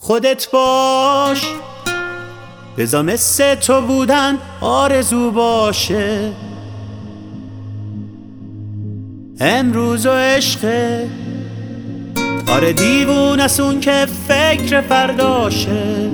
خودت باش، بذار مثل تو بودن آرزو باشه. امروز و عشقه، آره دیوونست اون که فکر فرداشه.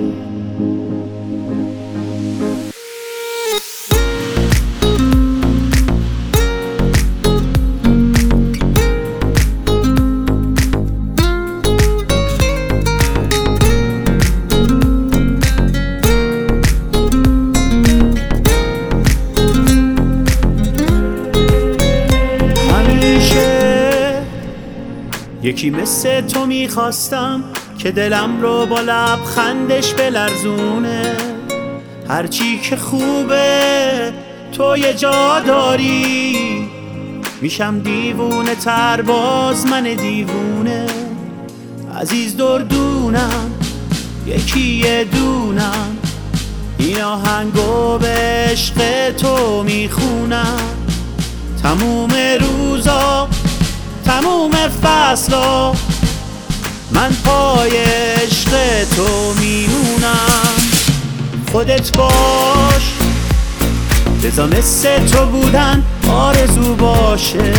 یکی مثل تو میخواستم که دلم رو با لبخندش بلرزونه. هرچی که خوبه تو یه جا داری، میشم دیوونه تر باز من دیوونه. عزیز دردونم یکی یه دونم، این آهنگو به عشق تو میخونم. تموم روزا تموم فصلا من پای عشق تو میمونم. خودت باش، بذار مثل تو بودن آرزو باشه.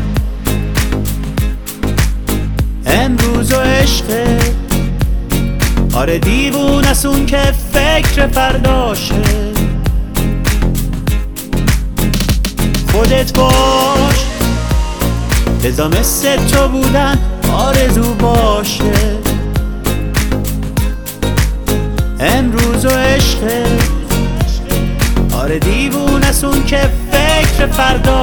امروز و عشقه، آره دیوونست اون که فکر فرداشه. خودت باش، بذار مثل تو بودن آرزو باشه. امروز و عشقه، آره دیوونست اون که فکر فردا